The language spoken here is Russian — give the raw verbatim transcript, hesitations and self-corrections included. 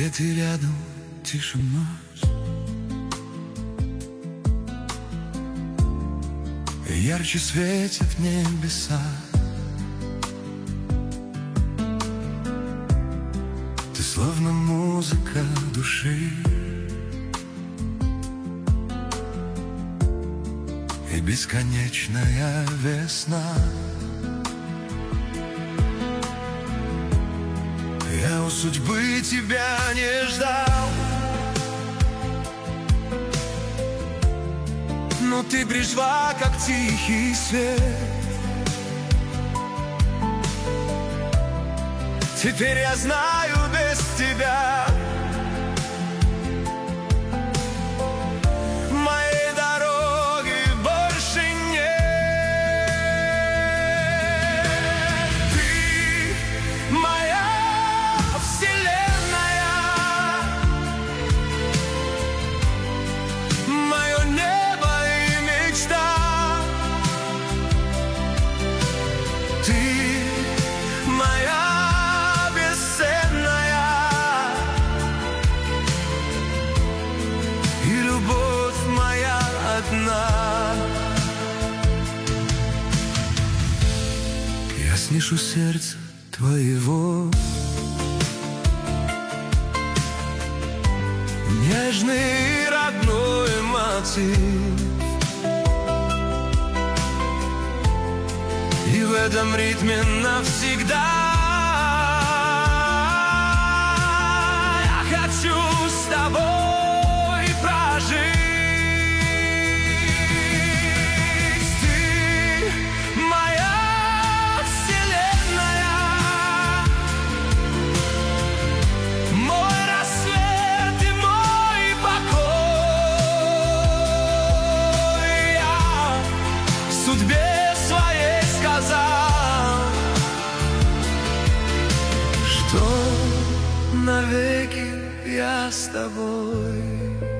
Где ты рядом, тишина. Ярче светят небеса. Ты словно музыка души. И бесконечная весна. Я у судьбы тебя не ждал, но ты пришла, как тихий свет. Теперь я знаю, без тебя моей дороги больше нет. Ты моя вселенная, мое небо и мечта. Ты моя бесценная, и любовь моя одна. Я слышу сердце твоего, нежный и родной мотив. И в этом ритме навсегда я хочу с тобой прожить. Ты моя вселенная, мой рассвет и мой покой. Я судьбе своей сказал, что навеки я с тобой.